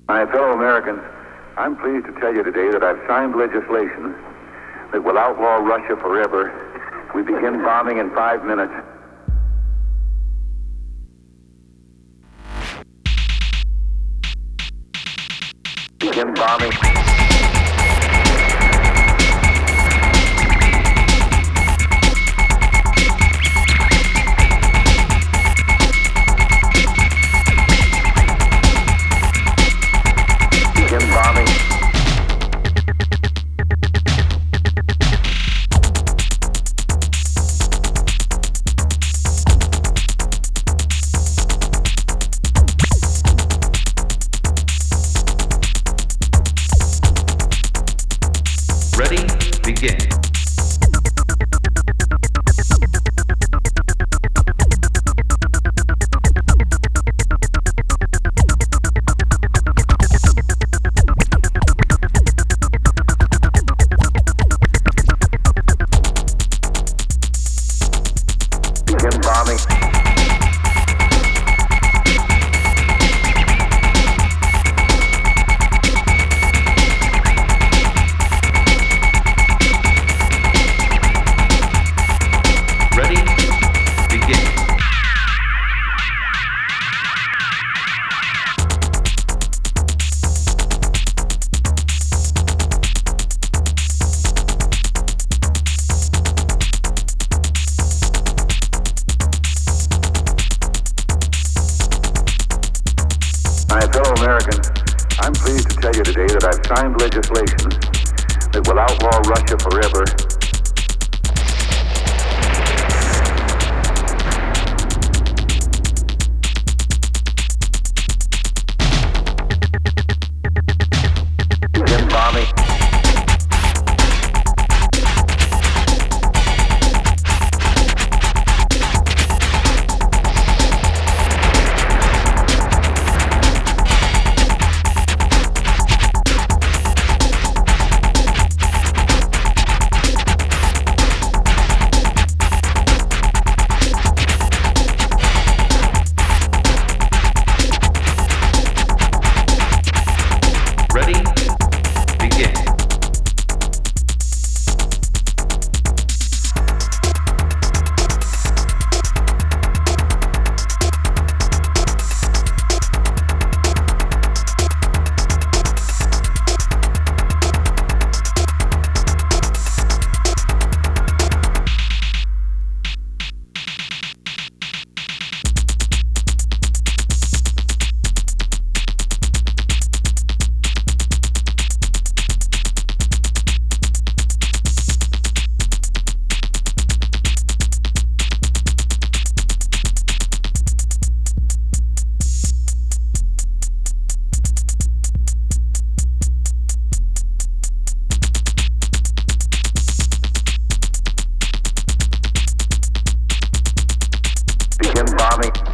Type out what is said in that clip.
My fellow Americans, I'm pleased to tell you today that I've signed legislation that will outlaw Russia forever. We begin bombing in 5 minutes. Begin bombing. Ready, begin. Begin bombing. Ready, begin. My fellow Americans, I'm pleased to tell you today that I've signed legislation that will outlaw Russia forever. Begin bombing. Ready, begin. Begin bombing.